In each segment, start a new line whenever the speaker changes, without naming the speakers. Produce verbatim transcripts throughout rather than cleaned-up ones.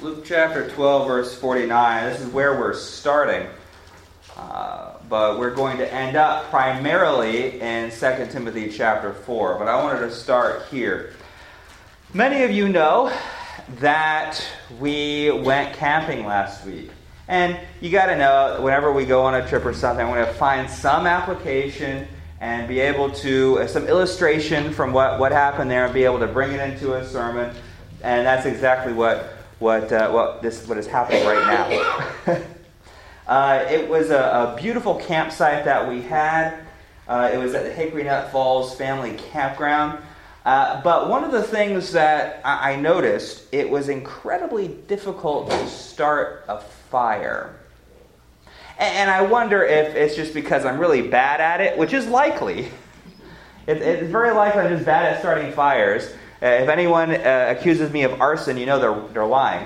Luke chapter twelve, verse forty-nine. This is where we're starting. Uh, but we're going to end up primarily in Second Timothy chapter four. But I wanted to start here. Many of you know that we went camping last week. And you got to know, whenever we go on a trip or something, we're going to find some application and be able to, uh, some illustration from what, what happened there and be able to bring it into a sermon. And that's exactly what what uh, what this what is happening right now. uh, it was a, a beautiful campsite that we had. Uh, it was at the Hickory Nut Falls Family Campground. Uh, but one of the things that I, I noticed, it was incredibly difficult to start a fire. And, and I wonder if it's just because I'm really bad at it, which is likely. It, it's very likely I'm just bad at starting fires. Uh, if anyone uh, accuses me of arson, you know they're they're lying.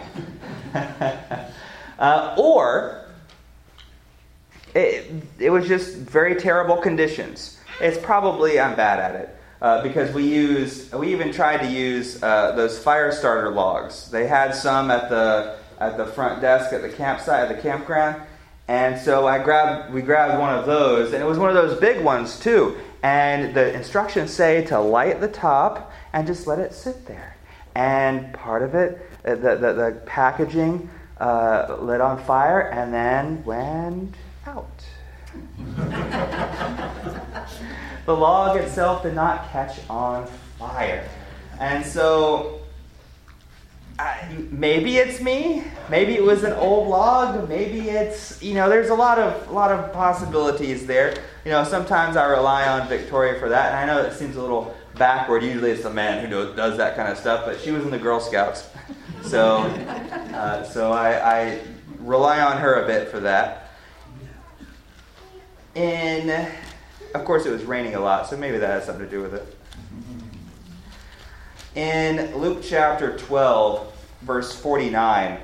uh, or it, it was just very terrible conditions. It's probably I'm bad at it uh, because we used we even tried to use uh, those fire starter logs. They had some at the at the front desk at the campsite at the campground, and so I grabbed we grabbed one of those, and it was one of those big ones too. And the instructions say to light the top and just let it sit there. And part of it, the, the, the packaging uh, lit on fire and then went out. The log itself did not catch on fire. And so I, maybe it's me. Maybe it was an old log. Maybe it's, you know, there's a lot of a lot of possibilities there. You know, sometimes I rely on Victoria for that. And I know it seems a little backward. Usually it's the man who does that kind of stuff. But she was in the Girl Scouts. So uh, so I, I rely on her a bit for that. And, of course, it was raining a lot. So maybe that has something to do with it. In Luke chapter twelve, verse forty-nine,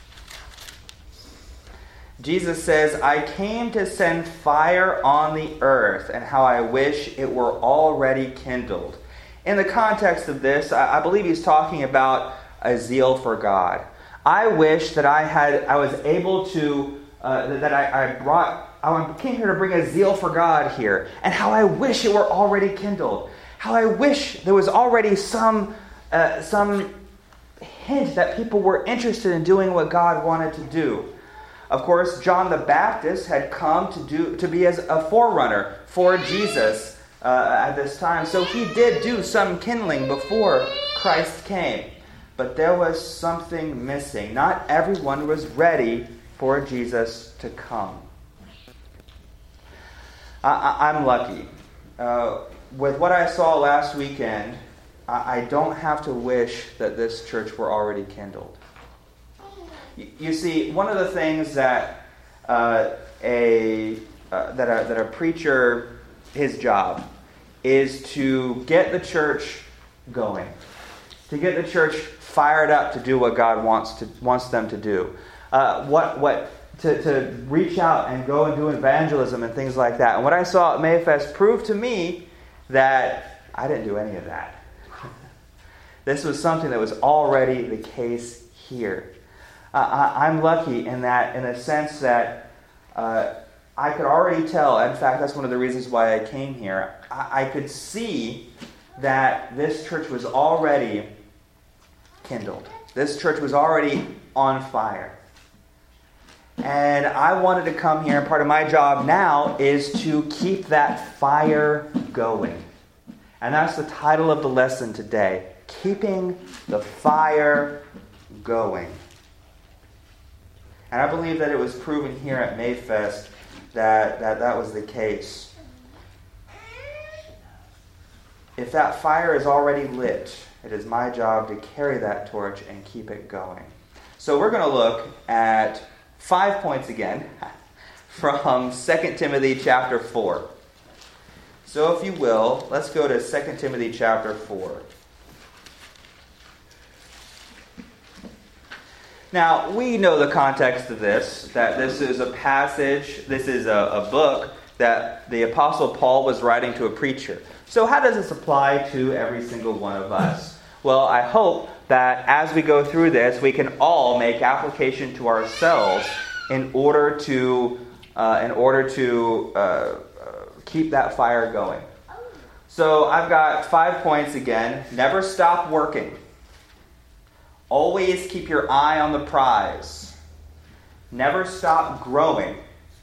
Jesus says, I came to send fire on the earth, and how I wish it were already kindled. In the context of this, I believe he's talking about a zeal for God. I wish that I had, I was able to, uh, that I, I brought, I came here to bring a zeal for God here, and how I wish it were already kindled. How I wish there was already some Uh, some hint that people were interested in doing what God wanted to do. Of course, John the Baptist had come to do to be as a forerunner for Jesus uh, at this time. So he did do some kindling before Christ came. But there was something missing. Not everyone was ready for Jesus to come. I, I, I'm lucky. Uh, with what I saw last weekend, I don't have to wish that this church were already kindled. You see, one of the things that uh, a uh, that a that a preacher, his job, is to get the church going, to get the church fired up to do what God wants to wants them to do. Uh, what what to to reach out and go and do evangelism and things like that. And what I saw at Mayfest proved to me that I didn't do any of that. This was something that was already the case here. Uh, I, I'm lucky in that, in the sense that uh, I could already tell. In fact, that's one of the reasons why I came here. I, I could see that this church was already kindled. This church was already on fire. And I wanted to come here, and part of my job now is to keep that fire going. And that's the title of the lesson today. Keeping the fire going. And I believe that it was proven here at Mayfest that, that that was the case. If that fire is already lit, it is my job to carry that torch and keep it going. So we're going to look at five points again from Second Timothy chapter four. So if you will, let's go to Second Timothy chapter four. Now, we know the context of this, that this is a passage, this is a, a book that the Apostle Paul was writing to a preacher. So how does this apply to every single one of us? Well, I hope that as we go through this, we can all make application to ourselves in order to uh, in order to uh, uh, keep that fire going. So I've got five points again. Never stop working. Always keep your eye on the prize. Never stop growing.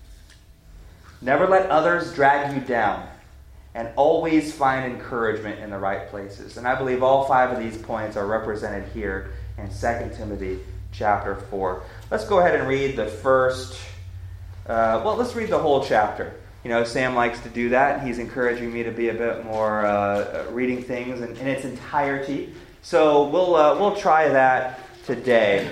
Never let others drag you down. And always find encouragement in the right places. And I believe all five of these points are represented here in Second Timothy chapter four. Let's go ahead and read the first, uh, well, let's read the whole chapter. You know, Sam likes to do that. He's encouraging me to be a bit more uh, reading things in, in its entirety. So we'll uh, we'll try that today.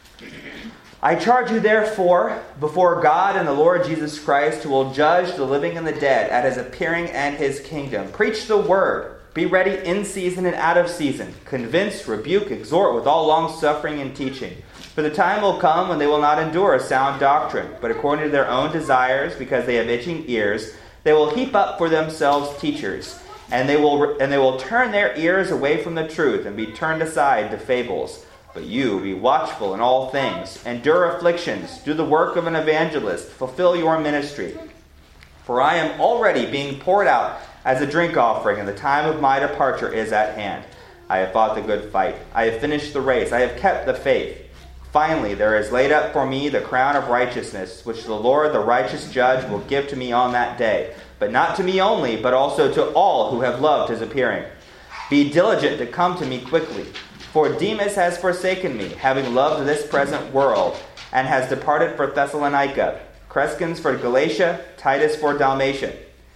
I charge you therefore before God and the Lord Jesus Christ, who will judge the living and the dead at his appearing and his kingdom. Preach the word. Be ready in season and out of season. Convince, rebuke, exhort with all long-suffering and teaching. For the time will come when they will not endure a sound doctrine, but according to their own desires, because they have itching ears, they will heap up for themselves teachers, and they will and they will turn their ears away from the truth and be turned aside to fables. But you, be watchful in all things, endure afflictions, do the work of an evangelist, fulfill your ministry. For I am already being poured out as a drink offering, and the time of my departure is at hand. I have fought the good fight. I have finished the race. I have kept the faith. Finally, there is laid up for me the crown of righteousness, which the Lord, the righteous judge, will give to me on that day. But not to me only, but also to all who have loved his appearing. Be diligent to come to me quickly. For Demas has forsaken me, having loved this present world, and has departed for Thessalonica. Crescens for Galatia, Titus for Dalmatia.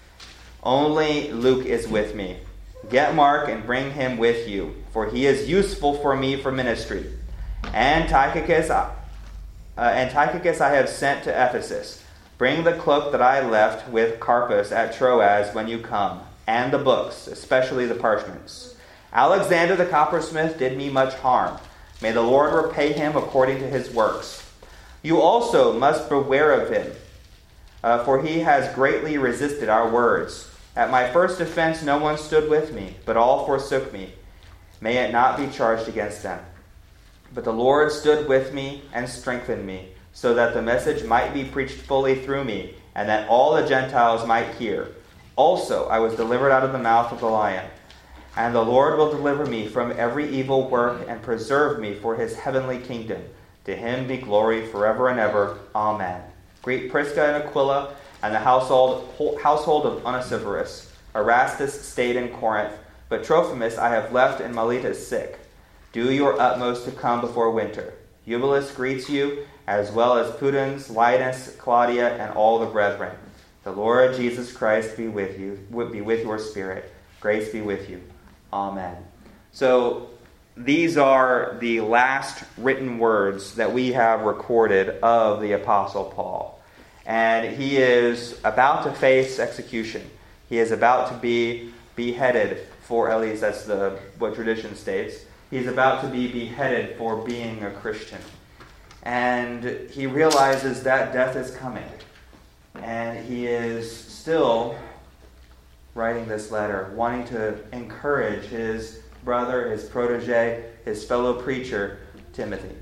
Only Luke is with me. Get Mark and bring him with you, for he is useful for me for ministry. And Tychicus, uh, and Tychicus I have sent to Ephesus. Bring the cloak that I left with Carpus at Troas when you come, and the books, especially the parchments. Alexander the coppersmith did me much harm. May the Lord repay him according to his works. You also must beware of him, uh, for he has greatly resisted our words. At my first offense no one stood with me, but all forsook me. May it not be charged against them. But the Lord stood with me and strengthened me, so that the message might be preached fully through me, and that all the Gentiles might hear. Also I was delivered out of the mouth of the lion. And the Lord will deliver me from every evil work and preserve me for his heavenly kingdom. To him be glory forever and ever. Amen. Greet Prisca and Aquila and the household, household of Onesiphorus. Erastus stayed in Corinth, but Trophimus I have left in Miletus sick. Do your utmost to come before winter. Eubulus greets you, as well as Pudens, Linus, Claudia, and all the brethren. The Lord Jesus Christ be with you, be with your spirit. Grace be with you. Amen. So these are the last written words that we have recorded of the Apostle Paul. And he is about to face execution. He is about to be beheaded for, at least that's the what tradition states, he's about to be beheaded for being a Christian. And he realizes that death is coming. And he is still writing this letter, wanting to encourage his brother, his protege, his fellow preacher, Timothy.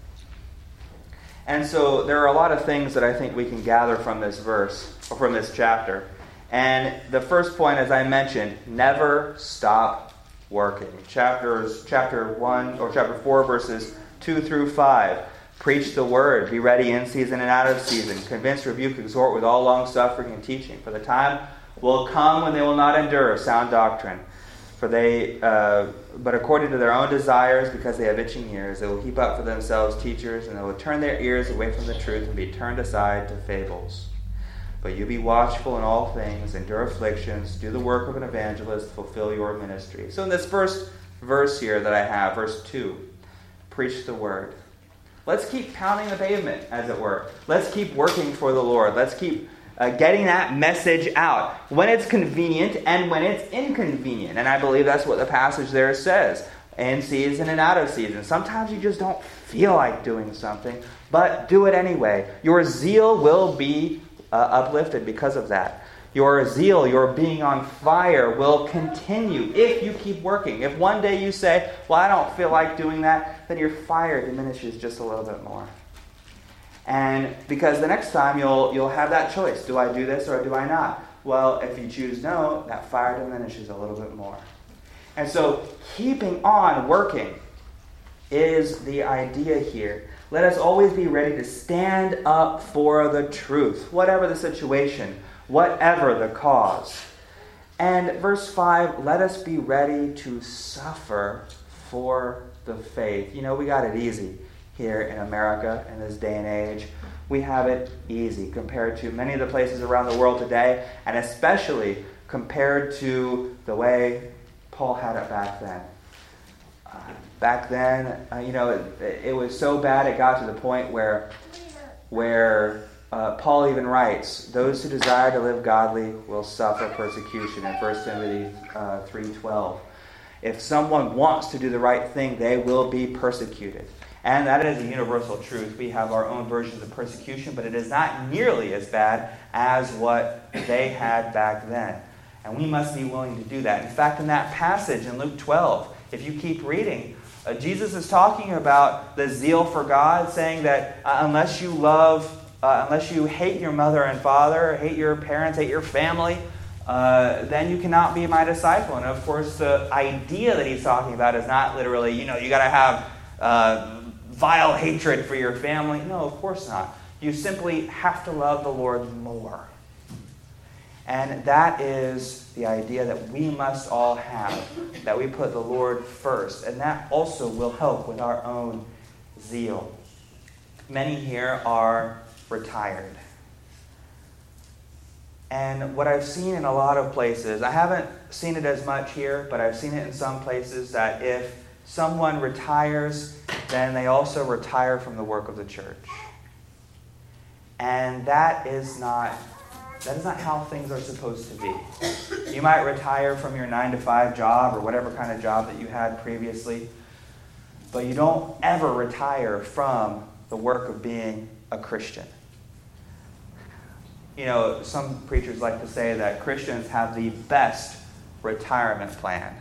And so there are a lot of things that I think we can gather from this verse, or from this chapter. And the first point, as I mentioned, never stop working. Chapters, chapter one, or chapter four, verses two through five. Preach the word, be ready in season and out of season. Convince, rebuke, exhort with all long suffering and teaching. For the time will come when they will not endure sound doctrine. For they, uh, but according to their own desires, because they have itching ears, they will heap up for themselves teachers, and they will turn their ears away from the truth and be turned aside to fables. But you be watchful in all things, endure afflictions, do the work of an evangelist, fulfill your ministry. So in this first verse here that I have, verse two, preach the word. Let's keep pounding the pavement, as it were. Let's keep working for the Lord. Let's keep Uh, getting that message out when it's convenient and when it's inconvenient. And I believe that's what the passage there says. In season and out of season. Sometimes you just don't feel like doing something, but do it anyway. Your zeal will be uh, uplifted because of that. Your zeal, your being on fire will continue if you keep working. If one day you say, well, I don't feel like doing that, then your fire diminishes just a little bit more. And because the next time you'll you'll have that choice. Do I do this or do I not? Well, if you choose no, that fire diminishes a little bit more. And so keeping on working is the idea here. Let us always be ready to stand up for the truth, whatever the situation, whatever the cause. And verse five, let us be ready to suffer for the faith. You know, we got it easy here in America in this day and age. We have it easy compared to many of the places around the world today, and especially compared to the way Paul had it back then. Uh, back then, uh, you know, it, it was so bad it got to the point where, where uh, Paul even writes, those who desire to live godly will suffer persecution in First Timothy uh, three twelve. If someone wants to do the right thing, they will be persecuted. And that is a universal truth. We have our own versions of persecution, but it is not nearly as bad as what they had back then. And we must be willing to do that. In fact, in that passage in Luke twelve, if you keep reading, uh, Jesus is talking about the zeal for God, saying that uh, unless you love, uh, unless you hate your mother and father, hate your parents, hate your family, uh, then you cannot be my disciple. And of course, the idea that he's talking about is not literally, you know, you got to have uh, vile hatred for your family. No, of course not. You simply have to love the Lord more. And that is the idea that we must all have, that we put the Lord first. And that also will help with our own zeal. Many here are retired. And what I've seen in a lot of places, I haven't seen it as much here, but I've seen it in some places that if someone retires, then they also retire from the work of the church. And that is not that is not how things are supposed to be. You might retire from your nine to five job or whatever kind of job that you had previously, but you don't ever retire from the work of being a Christian. You know, some preachers like to say that Christians have the best retirement plan,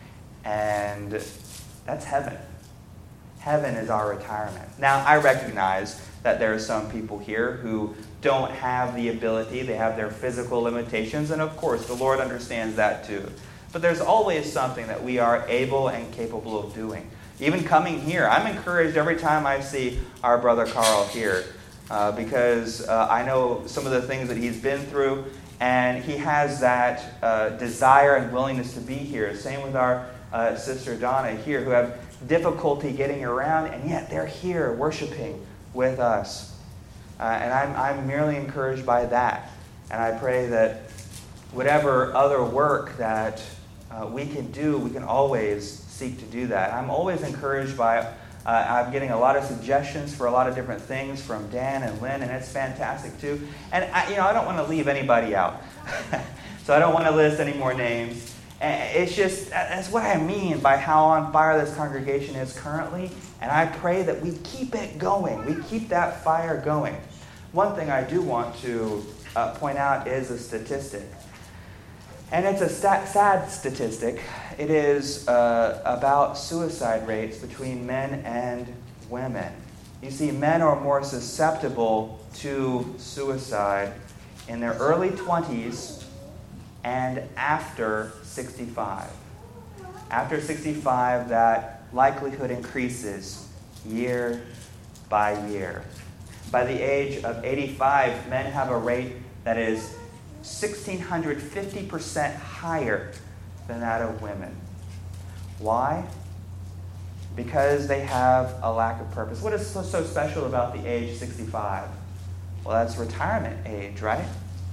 and that's heaven. Heaven is our retirement. Now, I recognize that there are some people here who don't have the ability. They have their physical limitations, and of course, the Lord understands that too. But there's always something that we are able and capable of doing. Even coming here, I'm encouraged every time I see our brother Carl here, uh, because uh, I know some of the things that he's been through, and he has that uh, desire and willingness to be here. Same with our uh, sister Donna here, who have difficulty getting around, and yet they're here worshiping with us. Uh, and I'm, I'm merely encouraged by that. And I pray that whatever other work that uh, we can do, we can always seek to do that. I'm always encouraged by, uh, I'm getting a lot of suggestions for a lot of different things from Dan and Lynn, and it's fantastic too. And I, you know, I don't want to leave anybody out. So I don't want to list any more names. It's just, that's what I mean by how on fire this congregation is currently. And I pray that we keep it going. We keep that fire going. One thing I do want to uh, point out is a statistic. And it's a stat- sad statistic. It is uh, about suicide rates between men and women. You see, men are more susceptible to suicide in their early twenties and after sixty-five. After sixty-five, that likelihood increases year by year. By the age of eighty-five, men have a rate that is one thousand six hundred fifty percent higher than that of women. Why? Because they have a lack of purpose. What is so, so special about the age sixty-five? Well, that's retirement age, right?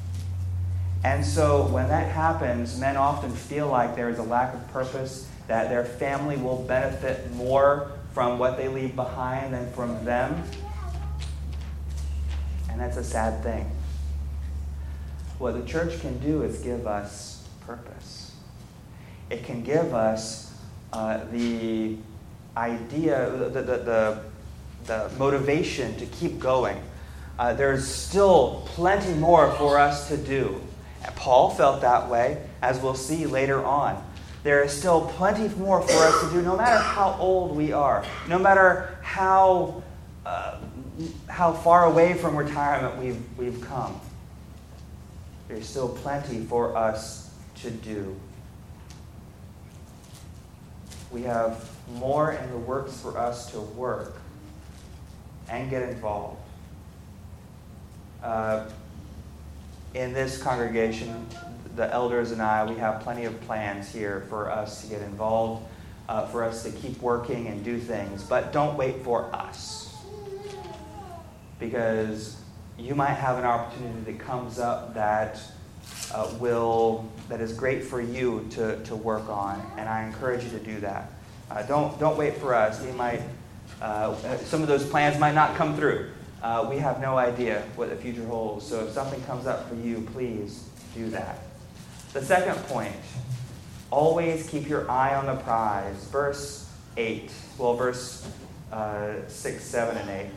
And so when that happens, men often feel like there is a lack of purpose, that their family will benefit more from what they leave behind than from them. And that's a sad thing. What the church can do is give us purpose. It can give us uh, the idea, the, the, the, the motivation to keep going. Uh, there's still plenty more for us to do. And Paul felt that way, as we'll see later on. There is still plenty more for us to do, no matter how old we are, no matter how uh, how far away from retirement we've we've come. There's still plenty for us to do. We have more in the works for us to work and get involved. Uh, in this congregation, the elders and I, we have plenty of plans here for us to get involved, uh, for us to keep working and do things. But don't wait for us. Because you might have an opportunity that comes up that uh, will that is great for you to, to work on. And I encourage you to do that. Uh, don't don't wait for us. We might uh, some of those plans might not come through. Uh, we have no idea what the future holds. So if something comes up for you, please do that. The second point, always keep your eye on the prize. Verse eight, well, verse uh, six, seven, and eight.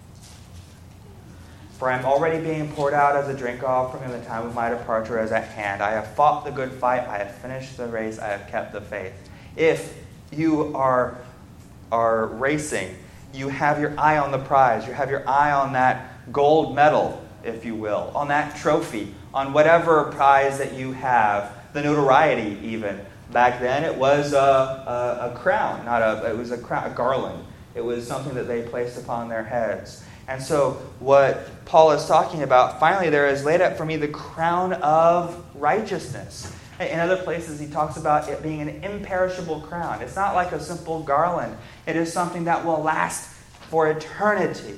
For I am already being poured out as a drink offering, and the time of my departure is at hand. I have fought the good fight. I have finished the race. I have kept the faith. If you are, are racing, you have your eye on the prize. You have your eye on that gold medal, if you will, on that trophy, on whatever prize that you have, the notoriety even. Back then it was a, a, a crown, not a, it was a, crown, a garland. It was something that they placed upon their heads. And so what Paul is talking about, finally there is laid up for me the crown of righteousness. In other places he talks about it being an imperishable crown. It's not like a simple garland. It is something that will last for eternity.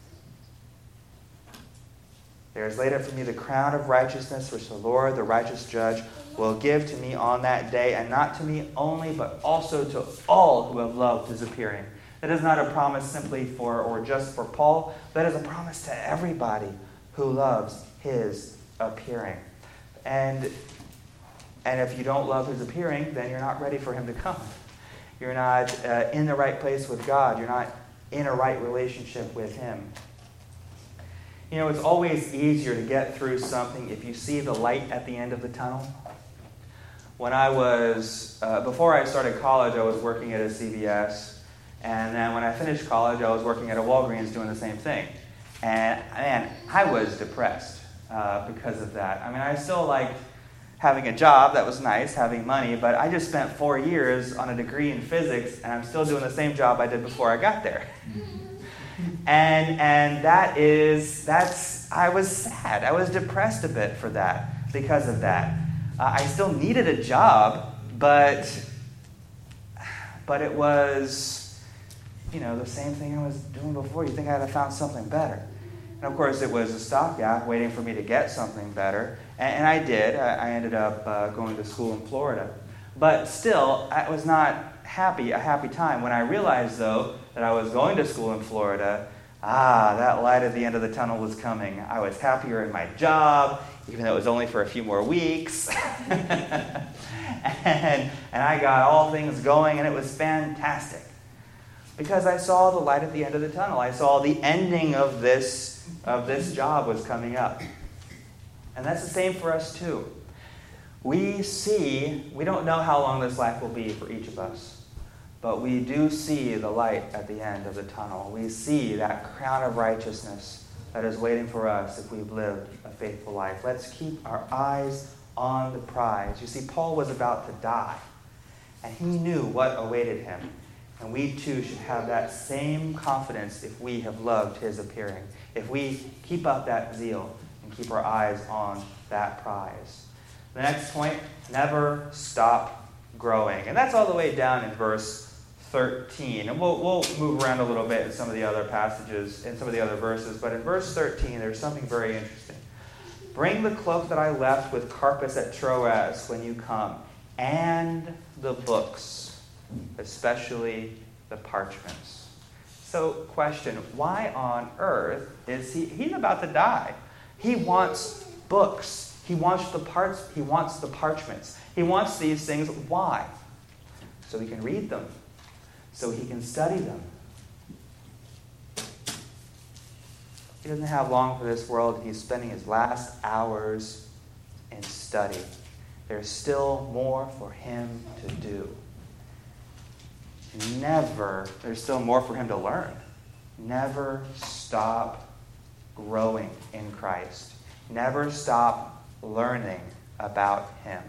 There is laid up for me the crown of righteousness, which the Lord, the righteous judge, will give to me on that day, and not to me only, but also to all who have loved his appearing. That is not a promise simply for or just for Paul. That is a promise to everybody who loves his appearing. And, and if you don't love his appearing, then you're not ready for him to come. You're not uh, in the right place with God. You're not in a right relationship with him. You know, it's always easier to get through something if you see the light at the end of the tunnel. When I was, uh, before I started college, I was working at a C V S. And then when I finished college, I was working at a Walgreens doing the same thing. And, man, I was depressed uh, because of that. I mean, I still liked having a job. That was nice, having money. But I just spent four years on a degree in physics, and I'm still doing the same job I did before I got there. And and that is, that's, I was sad. I was depressed a bit for that, because of that. Uh, I still needed a job, but but it was, you know, the same thing I was doing before. You think I'd have found something better. And of course, it was a stopgap waiting for me to get something better. And, and I did. I, I ended up uh, going to school in Florida. But still, I was not happy, a happy time. When I realized, though, that I was going to school in Florida, ah, that light at the end of the tunnel was coming. I was happier in my job, even though it was only for a few more weeks. and, and I got all things going, and it was fantastic. Because I saw the light at the end of the tunnel. I saw the ending of this, of this job was coming up. And that's the same for us, too. We see, we don't know how long this life will be for each of us. But we do see the light at the end of the tunnel. We see that crown of righteousness that is waiting for us if we've lived a faithful life. Let's keep our eyes on the prize. You see, Paul was about to die, and he knew what awaited him. And we too should have that same confidence if we have loved his appearing. If we keep up that zeal and keep our eyes on that prize. The next point, never stop growing. And that's all the way down in verse thirteen. And we'll, we'll move around a little bit in some of the other passages, in some of the other verses. But in verse thirteen, there's something very interesting. Bring the cloak that I left with Carpus at Troas when you come, and the books, especially the parchments. So, question, why on earth is he, he's about to die. He wants books. He wants the parts, he wants the parchments. He wants these things. Why? So he can read them. So he can study them. He doesn't have long for this world. He's spending his last hours in study. There's still more for him to do. Never, there's still more for him to learn. Never stop growing in Christ. Never stop learning about him.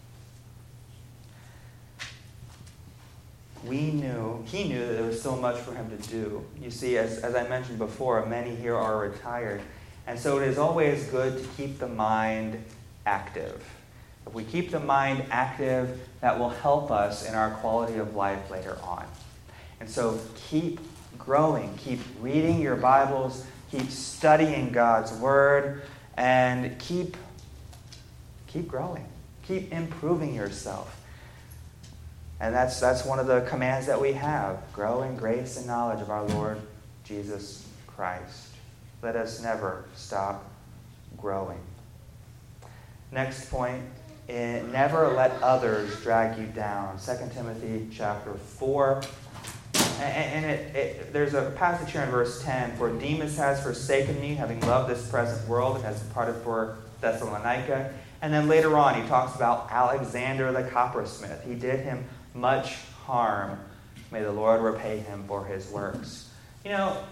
We knew, he knew that there was so much for him to do. You see, as, as I mentioned before, many here are retired. And so it is always good to keep the mind active. If we keep the mind active, that will help us in our quality of life later on. And so keep growing. Keep reading your Bibles. Keep studying God's Word. And keep, keep growing. Keep improving yourself. And that's, that's one of the commands that we have. Grow in grace and knowledge of our Lord Jesus Christ. Let us never stop growing. Next point. In, never let others drag you down. Second Timothy chapter four. And, and it, it, there's a passage here in verse ten. For Demas has forsaken me, having loved this present world, and has departed for Thessalonica. And then later on, he talks about Alexander the coppersmith. He did him much harm. May the Lord repay him for his works. You know,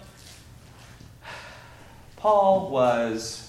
Paul was...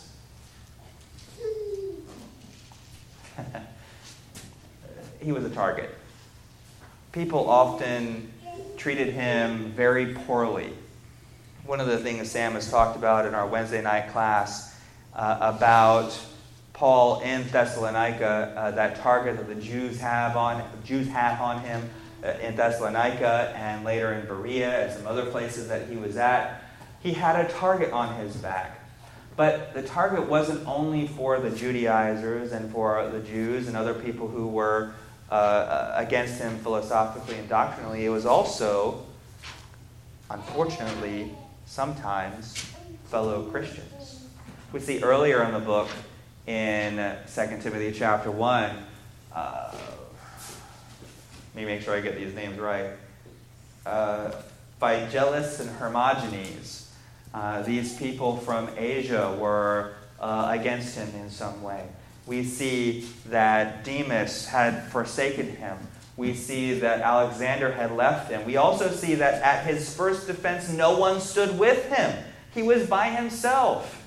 he was a target. People often treated him very poorly. One of the things Sam has talked about in our Wednesday night class uh, about Paul in Thessalonica, uh, that target that the Jews have on Jews have on him uh, in Thessalonica and later in Berea and some other places that he was at, he had a target on his back. But the target wasn't only for the Judaizers and for the Jews and other people who were uh, against him philosophically and doctrinally. It was also, unfortunately, sometimes fellow Christians. We see earlier in the book, in Second Timothy chapter one, uh, let me make sure I get these names right, uh, Phygellus and Hermogenes. Uh, these people from Asia were uh, against him in some way. We see that Demas had forsaken him. We see that Alexander had left him. We also see that at his first defense, no one stood with him. He was by himself.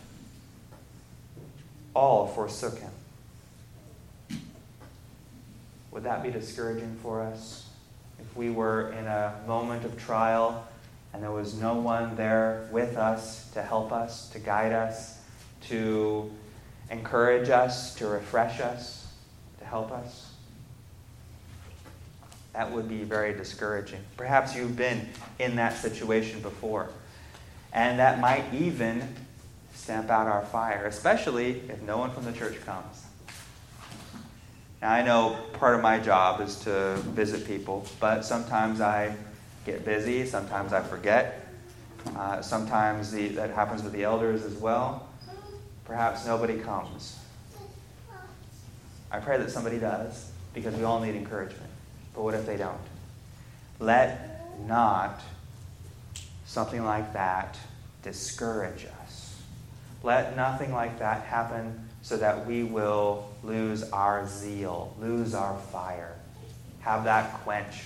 All forsook him. Would that be discouraging for us? If we were in a moment of trial and there was no one there with us to help us, to guide us, to encourage us, to refresh us, to help us? That would be very discouraging. Perhaps you've been in that situation before. And that might even stamp out our fire, especially if no one from the church comes. Now, I know part of my job is to visit people, but sometimes I get busy, sometimes I forget. Uh, sometimes the, that happens with the elders as well. Perhaps nobody comes. I pray that somebody does, because we all need encouragement. But what if they don't? Let not something like that discourage us. Let nothing like that happen so that we will lose our zeal, lose our fire, have that quenched.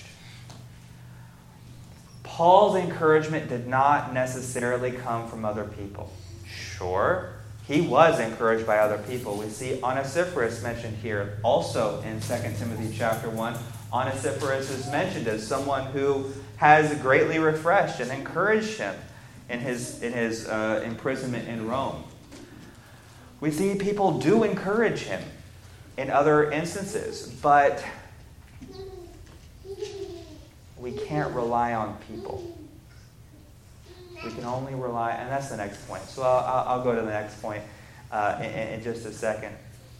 Paul's encouragement did not necessarily come from other people. Sure, he was encouraged by other people. We see Onesiphorus mentioned here also in Second Timothy chapter one. Onesiphorus is mentioned as someone who has greatly refreshed and encouraged him in his, in his uh, imprisonment in Rome. We see people do encourage him in other instances, but we can't rely on people. We can only rely, and that's the next point. So I'll, I'll go to the next point uh, in, in just a second.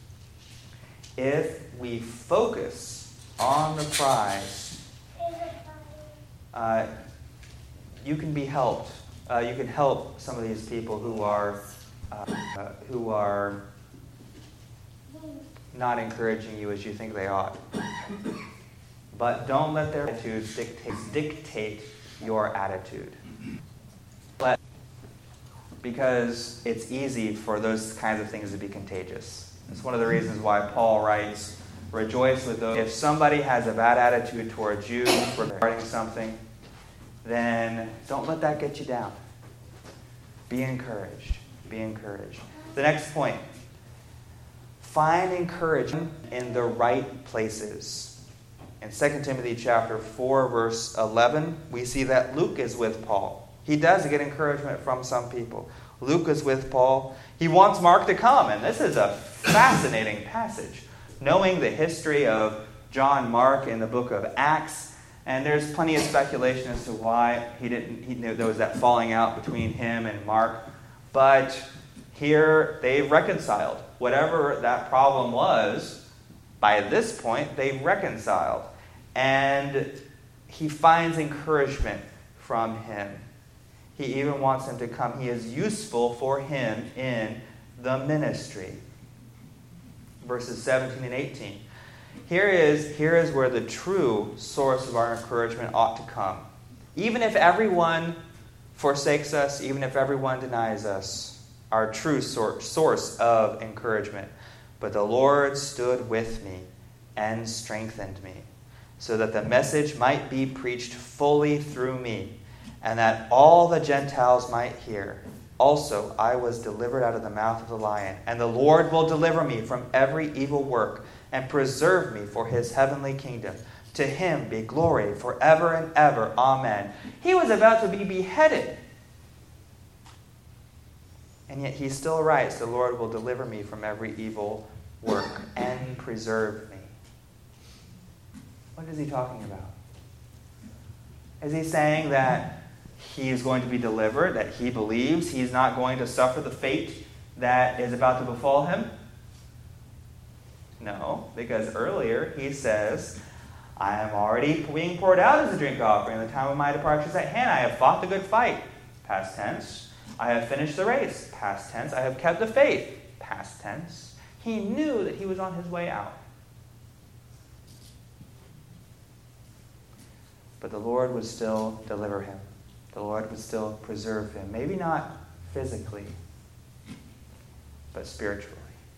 If we focus on the prize, uh, you can be helped. Uh, you can help some of these people who are uh, uh, who are not encouraging you as you think they ought. But don't let their attitudes dictate, dictate your attitude. Let, because it's easy for those kinds of things to be contagious. It's one of the reasons why Paul writes, rejoice with those. If somebody has a bad attitude towards you regarding something, then don't let that get you down. Be encouraged. Be encouraged. The next point. Find encouragement in the right places. In Second Timothy chapter four, verse eleven, we see that Luke is with Paul. He does get encouragement from some people. Luke is with Paul. He wants Mark to come, and this is a fascinating passage. Knowing the history of John Mark in the book of Acts, and there's plenty of speculation as to why he didn't. He knew there was that falling out between him and Mark, but here they've reconciled. Whatever that problem was, by this point they reconciled, and he finds encouragement from him. He even wants him to come. He is useful for him in the ministry. Verses seventeen and eighteen. Here is, here is where the true source of our encouragement ought to come. Even if everyone forsakes us, even if everyone denies us, our true source of encouragement. But the Lord stood with me and strengthened me, so that the message might be preached fully through me, and that all the Gentiles might hear. Also, I was delivered out of the mouth of the lion, and the Lord will deliver me from every evil work and preserve me for his heavenly kingdom. To him be glory forever and ever. Amen. He was about to be beheaded. And yet he still writes, the Lord will deliver me from every evil work and preserve me. What is he talking about? Is he saying that he is going to be delivered, that he believes he's not going to suffer the fate that is about to befall him? No, because earlier he says, I am already being poured out as a drink offering. The time of my departure is at hand. I have fought the good fight. Past tense. I have finished the race. Past tense. I have kept the faith. Past tense. He knew that he was on his way out. But the Lord would still deliver him. The Lord would still preserve him. Maybe not physically, but spiritually.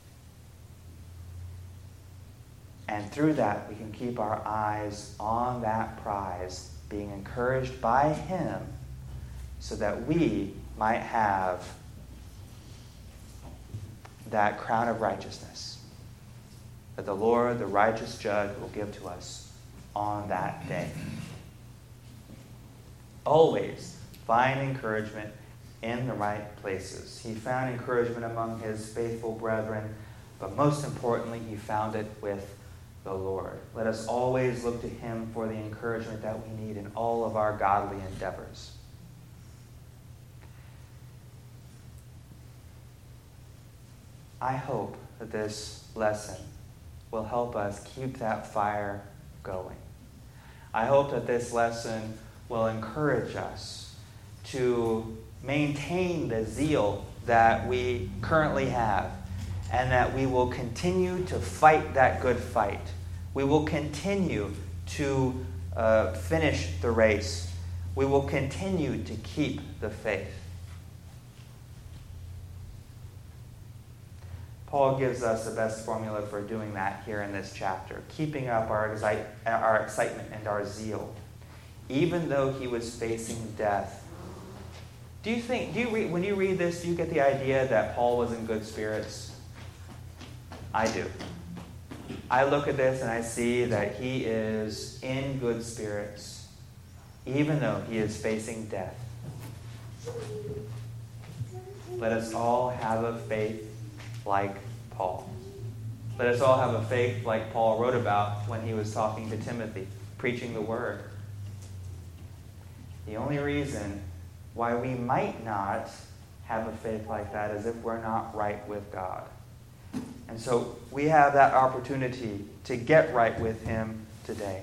And through that, we can keep our eyes on that prize, being encouraged by him, so that we might have that crown of righteousness that the Lord, the righteous judge, will give to us on that day. Always find encouragement in the right places. He found encouragement among his faithful brethren, but most importantly, he found it with the Lord. Let us always look to him for the encouragement that we need in all of our godly endeavors. I hope that this lesson will help us keep that fire going. I hope that this lesson will encourage us to maintain the zeal that we currently have, and that we will continue to fight that good fight. We will continue to uh, finish the race. We will continue to keep the faith. Paul gives us the best formula for doing that here in this chapter, keeping up our, exci- our excitement and our zeal, even though he was facing death. Do you think, do you read, when you read this, do you get the idea that Paul was in good spirits? I do. I look at this and I see that he is in good spirits, even though he is facing death. Let us all have a faith like Paul. Let us all have a faith like Paul wrote about when he was talking to Timothy, preaching the word. The only reason why we might not have a faith like that is if we're not right with God. And so we have that opportunity to get right with him today.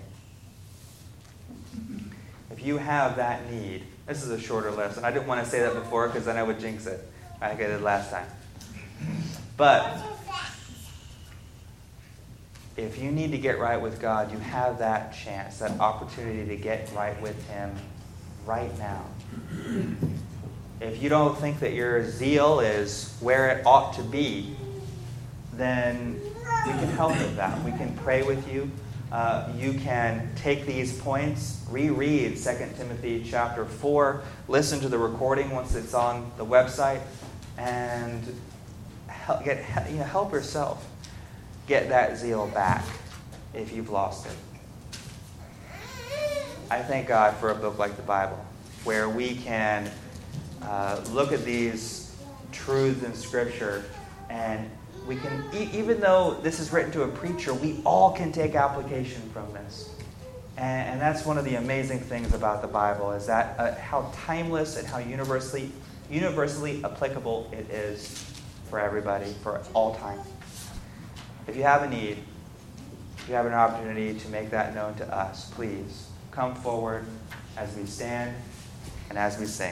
If you have that need, this is a shorter lesson. I didn't want to say that before because then I would jinx it. I think I did last time. But if you need to get right with God, you have that chance, that opportunity to get right with him right now. If you don't think that your zeal is where it ought to be, then we can help with that. We can pray with you. Uh, you can take these points, reread Second Timothy chapter four, listen to the recording once it's on the website, and help, get, you know, help yourself get that zeal back if you've lost it. I thank God for a book like the Bible, where we can uh, look at these truths in Scripture, and we can, e- even though this is written to a preacher, we all can take application from this. And, and that's one of the amazing things about the Bible, is that uh, how timeless and how universally universally applicable it is for everybody, for all time. If you have a need, if you have an opportunity to make that known to us, please come forward as we stand and as we sing.